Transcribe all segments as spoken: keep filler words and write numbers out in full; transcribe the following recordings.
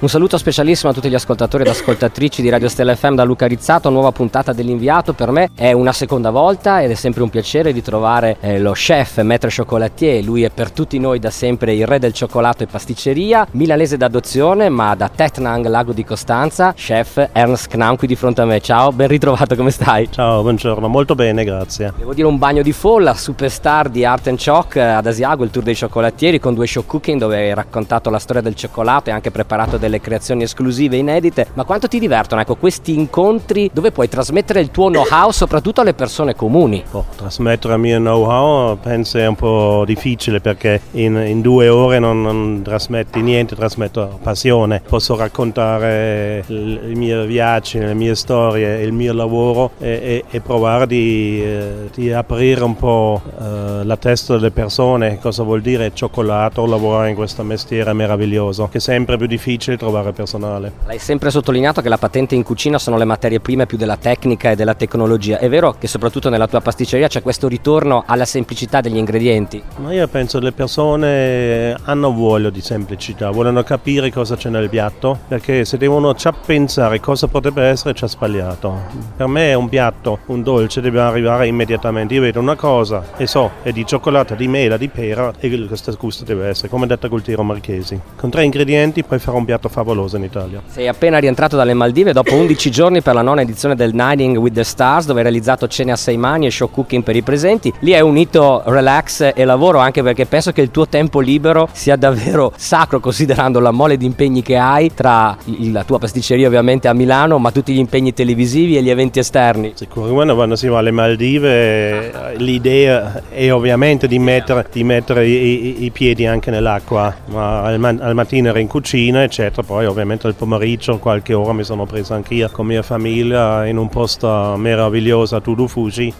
Un saluto specialissimo a tutti gli ascoltatori ed ascoltatrici di Radio Stella F M da Luca Rizzato, nuova puntata dell'Inviato. Per me è una seconda volta ed è sempre un piacere di trovare eh, lo chef Maître Chocolatier. Lui è per tutti noi da sempre il re del cioccolato e pasticceria, milanese d'adozione ma da Tettnang, Lago di Costanza, chef Ernst Knaum qui di fronte a me. Ciao, ben ritrovato, come stai? Ciao, buongiorno, molto bene, grazie. Devo dire un bagno di folla, superstar di Art and Choc ad Asiago, il tour dei cioccolatieri con due show cooking dove hai raccontato la storia del cioccolato e anche preparato delle creazioni esclusive inedite. Ma quanto ti divertono, ecco, questi incontri dove puoi trasmettere il tuo know-how soprattutto alle persone comuni? Oh, trasmettere il mio know-how penso è un po' difficile perché in, in due ore non, non trasmetti niente, trasmetto passione. Posso raccontare il, i miei viaggi, le mie storie, il mio lavoro e, e, e provare di, eh, di aprire un po' eh, la testa delle persone, cosa vuol dire cioccolato, lavorare in questo mestiere meraviglioso, che è sempre più difficile trovare personale. L'hai sempre sottolineato che la patente in cucina sono le materie prime più della tecnica e della tecnologia. È vero che soprattutto nella tua pasticceria c'è questo ritorno alla semplicità degli ingredienti? Ma io penso che le persone hanno voglia di semplicità, vogliono capire cosa c'è nel piatto, perché se devono già pensare cosa potrebbe essere, c'è sbagliato. Per me è un piatto, un dolce deve arrivare immediatamente. Io vedo una cosa e so, è di cioccolata, di mela, di pera e questo gusto deve essere, come detto col tiro marchesi. Con tre ingredienti puoi fare un piatto favoloso in Italia. Sei appena rientrato dalle Maldive dopo undici giorni per la nona edizione del Dining with the Stars, dove hai realizzato cene a sei mani e show cooking per i presenti. Lì hai unito relax e lavoro, anche perché penso che il tuo tempo libero sia davvero sacro, considerando la mole di impegni che hai tra la tua pasticceria ovviamente a Milano, ma tutti gli impegni televisivi e gli eventi esterni. Sicuramente quando si va alle Maldive l'idea è ovviamente di mettere, di mettere i, i, i piedi anche nell'acqua, ma al, al mattino ero in cucina eccetera, poi ovviamente al pomeriggio qualche ora mi sono preso anch'io con mia famiglia in un posto meraviglioso a Tudu Fuji,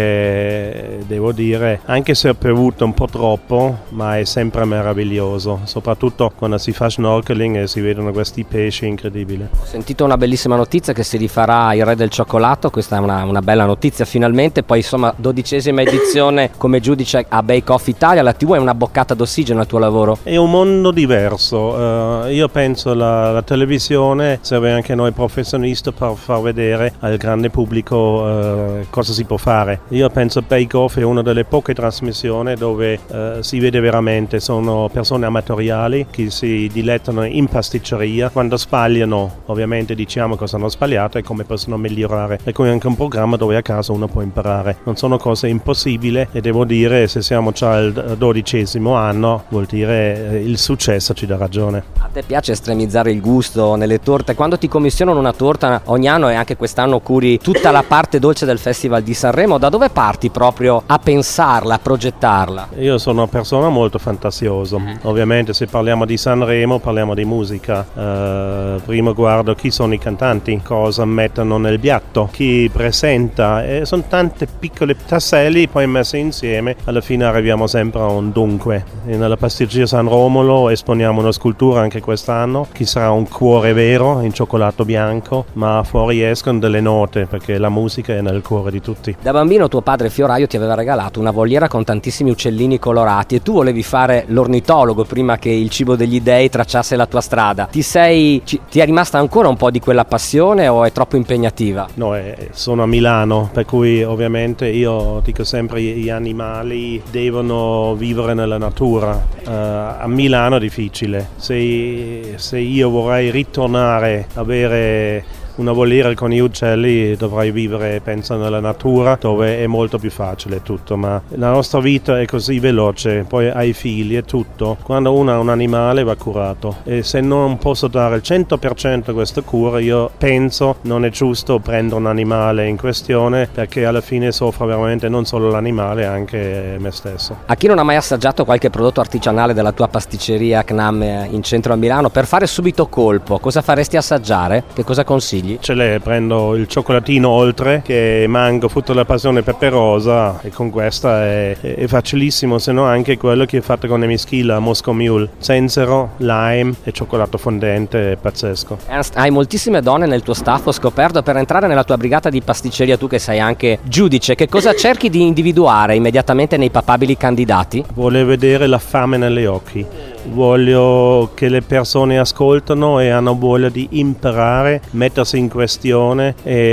dove devo dire, anche se ho piovuto un po' troppo, ma è sempre meraviglioso, soprattutto quando si fa snorkeling e si vedono questi pesci incredibili. Ho sentito una bellissima notizia che si rifarà il re del cioccolato, questa è una, una bella notizia finalmente. Poi insomma dodicesima edizione come giudice a Bake Off Italia. La tivù è una boccata d'ossigeno al tuo lavoro? È un mondo diverso, uh, io penso la, la televisione serve anche a noi professionisti per far vedere al grande pubblico uh, cosa si può fare. Io penso Bake Off è una delle poche trasmissioni dove uh, si vede veramente, sono persone amatoriali che si dilettano in pasticceria, quando sbagliano ovviamente diciamo cosa hanno sbagliato e come possono migliorare, e come anche un programma dove a casa uno può imparare. Non sono cose impossibili e devo dire, se siamo già al dodicesimo anno vuol dire il successo ci dà ragione. A te piace estremizzare il gusto nelle torte? Quando ti commissionano una torta ogni anno, e anche quest'anno curi tutta la parte dolce del Festival di Sanremo, da dove parti proprio a pensarla, a progettarla? Io sono una persona molto fantasiosa. Mm-hmm. Ovviamente se parliamo di Sanremo parliamo di musica. Uh, prima guardo chi sono i cantanti, cosa mettono nel piatto, chi presenta, e sono tante piccole tasselli poi messe insieme, alla fine arriviamo sempre a un dunque. E nella pasticceria San Romolo esponiamo una scultura anche quest'anno, che sarà un cuore vero in cioccolato bianco, ma fuori escono delle note perché la musica è nel cuore di tutti. Da bambino tuo padre fioraio ti aveva regalato una voliera con tantissimi uccellini colorati e tu volevi fare l'ornitologo prima che il cibo degli dei tracciasse la tua strada. Ti sei ci, ti è rimasta ancora un po' di quella passione o è troppo impegnativa? No, eh, sono a Milano, per cui ovviamente io dico sempre gli animali devono vivere nella natura. Uh, a Milano è difficile. Se, se io vorrei ritornare a avere una voliera con gli uccelli, dovrei vivere, penso, nella natura, dove è molto più facile tutto, ma la nostra vita è così veloce, poi hai figli e tutto. Quando uno ha un animale va curato, e se non posso dare il cento per cento questa cura, io penso non è giusto prendere un animale in questione, perché alla fine soffre veramente non solo l'animale, anche me stesso. A chi non ha mai assaggiato qualche prodotto artigianale della tua pasticceria Knaum in centro a Milano, per fare subito colpo, cosa faresti assaggiare? Che cosa consigli? Ce l'è, prendo il cioccolatino Oltre, che mango frutto della passione peperosa, e con questa è, è facilissimo, se no anche quello che è fatto con Emischila, Moscow Mule, zenzero, lime e cioccolato fondente, è pazzesco. Ernst, hai moltissime donne nel tuo staff, ho scoperto. Per entrare nella tua brigata di pasticceria, tu che sei anche giudice, che cosa cerchi di individuare immediatamente nei papabili candidati? Vuole vedere la fame negli occhi. voglio che le persone ascoltano e hanno voglia di imparare, mettersi in questione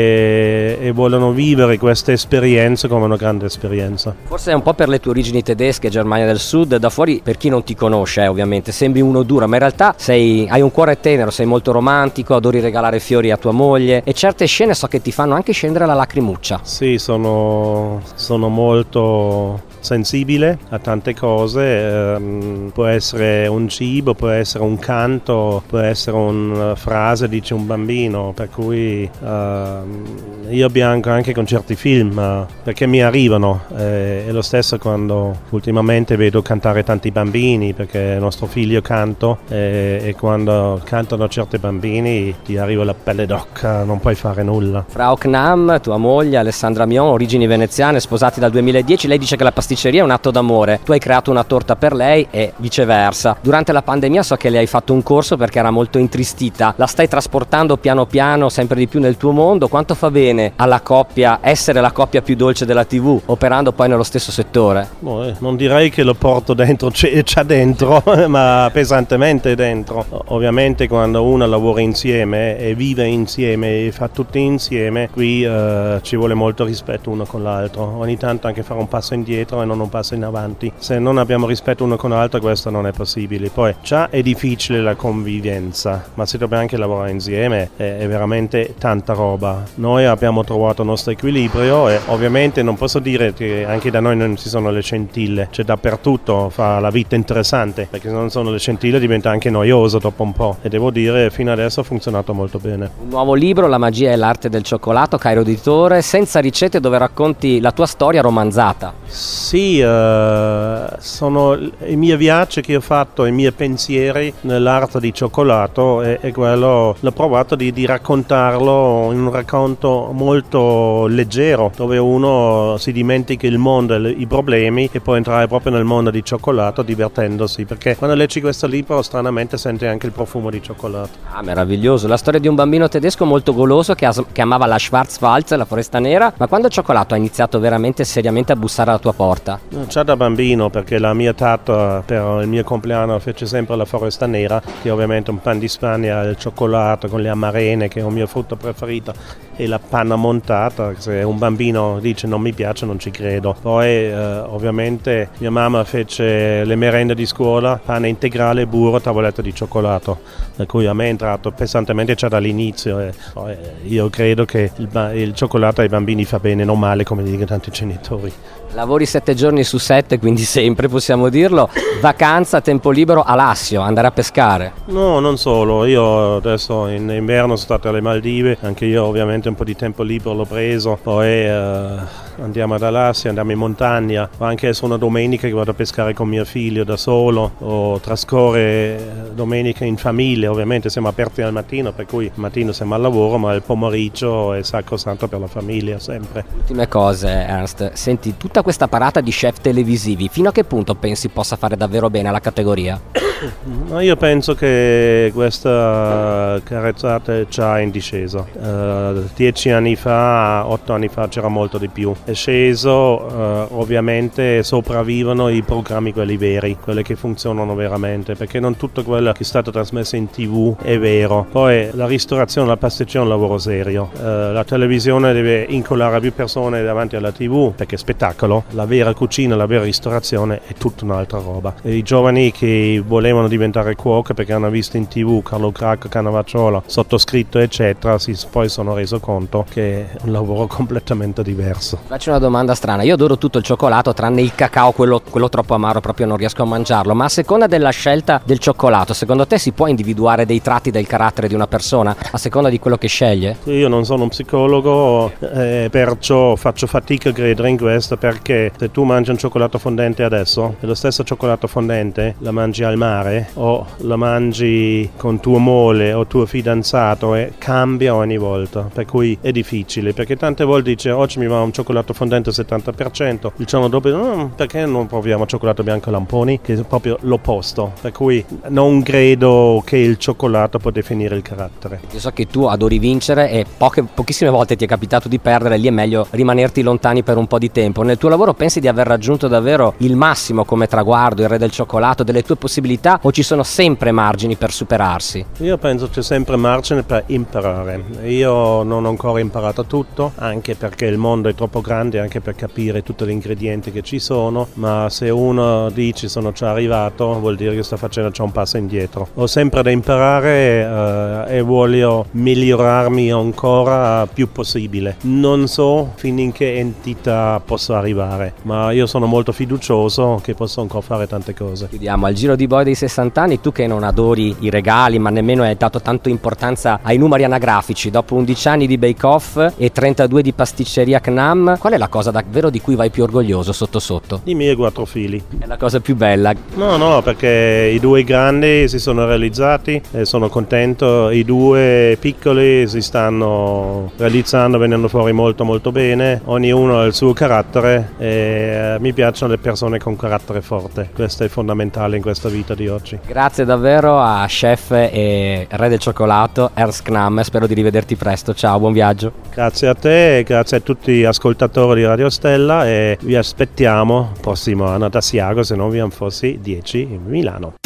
e, e vogliono vivere questa esperienza come una grande esperienza. Forse è un po' per le tue origini tedesche, Germania del Sud, da fuori, per chi non ti conosce eh, ovviamente sembri uno duro, ma in realtà sei, hai un cuore tenero, sei molto romantico, adori regalare fiori a tua moglie e certe scene so che ti fanno anche scendere la lacrimuccia. Sì, sono, sono molto sensibile a tante cose, ehm, può essere un cibo, può essere un canto, può essere una frase, dice un bambino, per cui ehm, io bianco anche con certi film eh, perché mi arrivano, eh, è lo stesso quando ultimamente vedo cantare tanti bambini perché nostro figlio canto eh, e quando cantano certi bambini ti arriva la pelle d'oca, non puoi fare nulla. Frau Knam, tua moglie Alessandra Mion, origini veneziane, sposati dal duemiladieci, lei dice che la pasticceria è un atto d'amore, tu hai creato una torta per lei e viceversa. Durante la pandemia so che le hai fatto un corso perché era molto intristita, la stai trasportando piano piano sempre di più nel tuo mondo. Quanto fa bene alla coppia essere la coppia più dolce della tivù, operando poi nello stesso settore? Oh, eh, non direi che lo porto dentro, c'è, c'è dentro, ma pesantemente dentro. Ovviamente quando uno lavora insieme e vive insieme e fa tutto insieme, qui eh, ci vuole molto rispetto uno con l'altro, ogni tanto anche fare un passo indietro e non un passo in avanti. Se non abbiamo rispetto uno con l'altro questo non è possibile. Poi già è difficile la convivenza, ma se dobbiamo anche lavorare insieme è, è veramente tanta roba. Noi abbiamo trovato il nostro equilibrio e ovviamente non posso dire che anche da noi non ci sono le scintille, c'è dappertutto, fa la vita interessante, perché se non sono le scintille diventa anche noioso dopo un po', e devo dire fino adesso ha funzionato molto bene. Un nuovo libro, La magia e l'arte del cioccolato, Cairo Editore, senza ricette, dove racconti la tua storia romanzata. Sì, uh, sono i miei viaggi che ho fatto, i miei pensieri nell'arte di cioccolato e, e quello l'ho provato di, di raccontarlo in un racconto molto leggero, dove uno si dimentica il mondo e i problemi e può entrare proprio nel mondo di cioccolato divertendosi, perché quando leggi questo libro stranamente senti anche il profumo di cioccolato. Ah, meraviglioso, la storia di un bambino tedesco molto goloso che, as- che amava la Schwarzwald, la foresta nera, ma quando il cioccolato ha iniziato veramente seriamente a bussare alla tua porta? Già da bambino, perché la mia tata per il mio compleanno fece sempre la foresta nera, che è ovviamente un pan di Spagna, il cioccolato con le amarene, che è il mio frutto preferito, e la panna montata. Se un bambino dice non mi piace non ci credo. Poi eh, ovviamente mia mamma fece le merende di scuola, pane integrale, burro, tavoletta di cioccolato, per cui a me è entrato pesantemente già dall'inizio e poi io credo che il, il cioccolato ai bambini fa bene, non male come dicono tanti genitori. Lavori sette giorni su sette, quindi sempre possiamo dirlo. Vacanza, tempo libero a Lassio, andare a pescare? No, non solo, io adesso in inverno sono stato alle Maldive, anche io ovviamente un po' di tempo libero l'ho preso, poi eh, andiamo ad Alassio, andiamo in montagna, ma anche se una domenica che vado a pescare con mio figlio da solo, o trascorre domenica in famiglia. Ovviamente siamo aperti al mattino, per cui il mattino siamo al lavoro, ma il pomeriggio è sacrosanto per la famiglia sempre. Ultime cose, Ernst, senti, tutta questa parata di chef televisivi, fino a che punto pensi possa fare davvero bene alla categoria? No, io penso che questa carezzata è già in discesa. Uh, dieci anni fa, otto anni fa c'era molto di più. È sceso, uh, ovviamente sopravvivono i programmi quelli veri, quelli che funzionano veramente, perché non tutto quello che è stato trasmesso in tv è vero. Poi la ristorazione, la pasticceria è un lavoro serio. Uh, la televisione deve incollare più persone davanti alla tv, perché è spettacolo. La vera cucina, la vera ristorazione è tutta un'altra roba. E i giovani che volevano diventare cuoche perché hanno visto in tv Carlo Cracco, Cannavacciuolo, sottoscritto eccetera, si poi sono reso conto che è un lavoro completamente diverso. Faccio una domanda strana, io adoro tutto il cioccolato tranne il cacao, quello, quello troppo amaro, proprio non riesco a mangiarlo, ma a seconda della scelta del cioccolato, secondo te si può individuare dei tratti del carattere di una persona a seconda di quello che sceglie? Io non sono un psicologo, eh, perciò faccio fatica a credere in questo, perché se tu mangi un cioccolato fondente adesso e lo stesso cioccolato fondente la mangi al mare o lo mangi con tuo mole o tuo fidanzato e cambia ogni volta, per cui è difficile, perché tante volte dice oggi mi va un cioccolato fondente al settanta per cento, il giorno dopo no, perché non proviamo cioccolato bianco Lamponi, che è proprio l'opposto, per cui non credo che il cioccolato può definire il carattere. Io so che tu adori vincere e poche, pochissime volte ti è capitato di perdere, lì è meglio rimanerti lontani per un po' di tempo. Nel tuo lavoro pensi di aver raggiunto davvero il massimo come traguardo, il re del cioccolato, delle tue possibilità difficoltà o ci sono sempre margini per superarsi? Io penso c'è sempre margine per imparare. Io non ho ancora imparato tutto, anche perché il mondo è troppo grande, anche per capire tutti gli ingredienti che ci sono, ma se uno dice sono già arrivato vuol dire che sto facendo già un passo indietro. Ho sempre da imparare eh, e voglio migliorarmi ancora più possibile. Non so fino in che entità posso arrivare, ma io sono molto fiducioso che posso ancora fare tante cose. Chiudiamo al Giro di Boa dei sessanta anni, tu che non adori i regali ma nemmeno hai dato tanto importanza ai numeri anagrafici, dopo undici anni di Bake Off e trentadue di pasticceria C N A M, qual è la cosa davvero di cui vai più orgoglioso sotto sotto? I miei quattro figli. È la cosa più bella. No, no, perché i due grandi si sono realizzati e sono contento, i due piccoli si stanno realizzando, venendo fuori molto molto bene, ognuno ha il suo carattere e mi piacciono le persone con carattere forte, questo è fondamentale in questa vita di oggi. Grazie davvero a chef e re del cioccolato Ernst Knamm, spero di rivederti presto, ciao, buon viaggio. Grazie a te e grazie a tutti gli ascoltatori di Radio Stella e vi aspettiamo prossimo anno ad Asiago, se non vi fossi dieci in Milano.